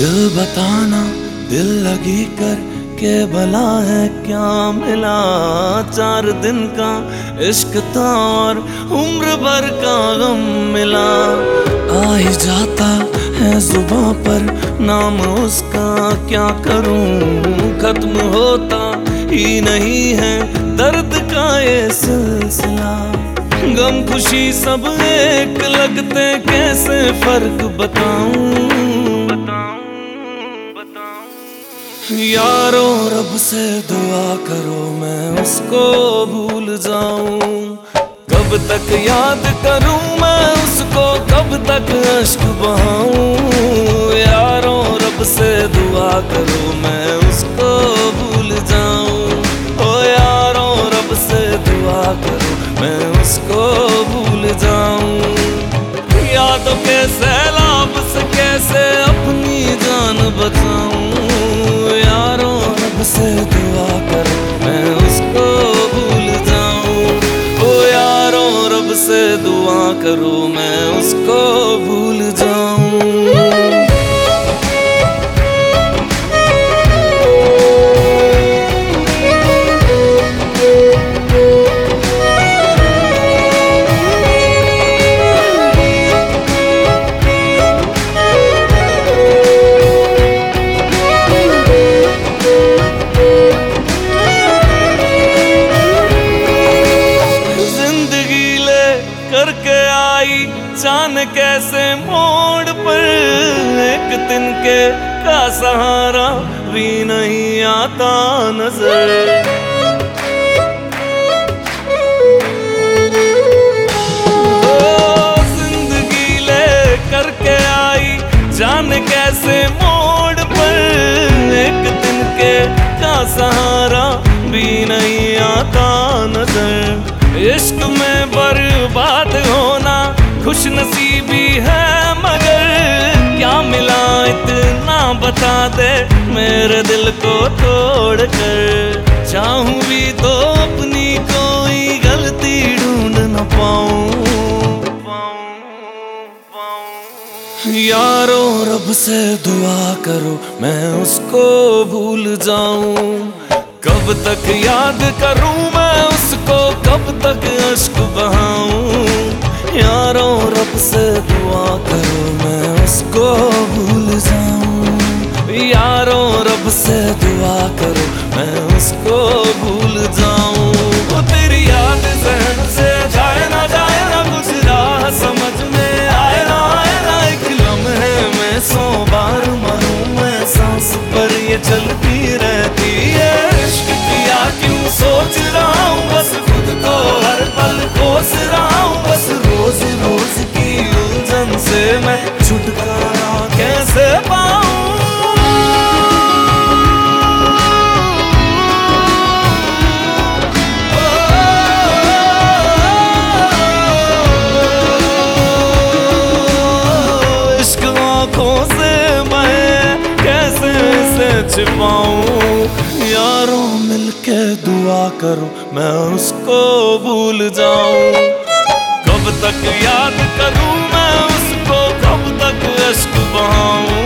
दिल बताना दिल लगी कर के भला है क्या मिला। 4 दिन का इश्क था और उम्र भर का गम मिला। आ ही जाता है जुबां पर नाम उसका, क्या करूं खत्म होता ही नहीं है दर्द का ये सिलसिला। गम खुशी सब एक लगते कैसे फर्क बताऊं। यारो रब से दुआ करो मैं उसको भूल जाऊं। कब तक याद करूं मैं उसको, कब तक अश्क बहाऊं। यारो रब से दुआ करो मैं उसको भूल जाऊं। ओ यारो रब से दुआ करो मैं उसको भूल जाऊं। यादों के सैलाब से कैसे अपनी जान बचाऊं। यारो रब से दुआ करो मैं उसको भूल जाऊं। ओ यारो रब से दुआ करो मैं उसको भूल जाऊं। करके आई जान कैसे मोड़ पर, एक दिन के का सहारा भी नहीं आता नजर। जिंदगी ले करके आई जान कैसे मोड़ पर, एक दिन के का सहारा भी नहीं आता नजर। इश्क में बर्बाद होना खुश नसीबी है, मगर क्या मिला इतना बता दे मेरे दिल को तोड़ कर। चाहूं भी तो अपनी कोई गलती ढूंढ न पाऊं। यारो रब से दुआ करो मैं उसको भूल जाऊं। कब तक याद करूं मैं उसको, कब तक अश्क बहाऊं। यारो रब से दुआ करो मैं उसको भूल जाऊं। यारो रब से दुआ करो मैं उसको भूल जाऊं। वो तेरी याद ज़हन से जाए ना कुछ राह समझ में आए ना एक लम्हे में 100 बार मरूं मैं सांस पर ये चलती रहती है। क्यों सोच रहा हूँ बस खुद को हर पल कोस रहा हूँ। बस रोज रोज की उलझन से मैं छुटकारा कैसे पाऊँ। इश्क आँखों से मैं कैसे इसे छिपाऊं। यारो मिलके दुआ करो मैं उसको भूल जाऊं। कब तक याद करूं मैं उसको, कब तक अश्क बहाऊं।